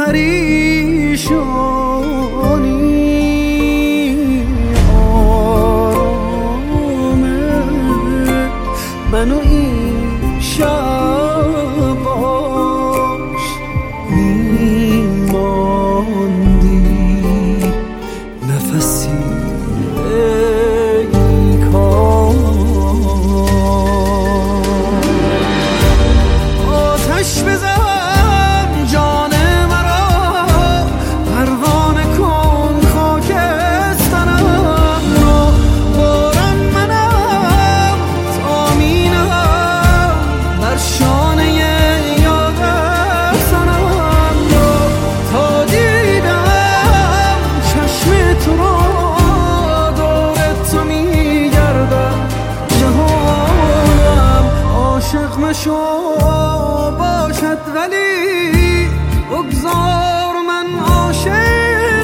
پریشانی آرامه منو این شب باش میماندی نفسی ای کاش آتش بزن جان مرا پروانه کن خاکسترم رو باران منم تامینم بر شانه یاد سرم رو تا دیدم چشم تو رو دور تو میگردم جهانم عاشق مشو باشد ولی بگذار من عاشق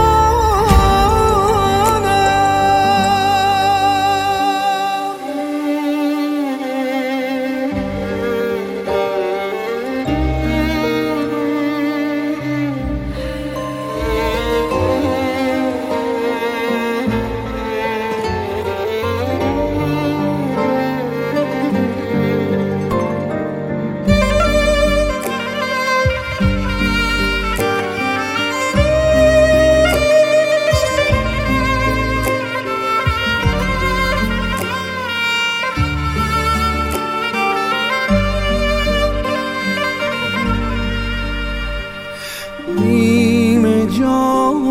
نیم جان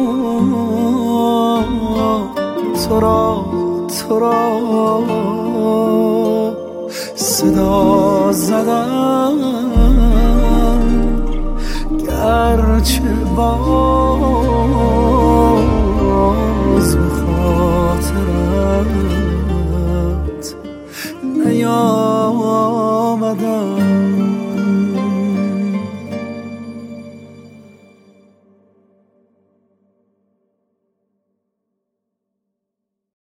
تو را صدا زدم گرچه با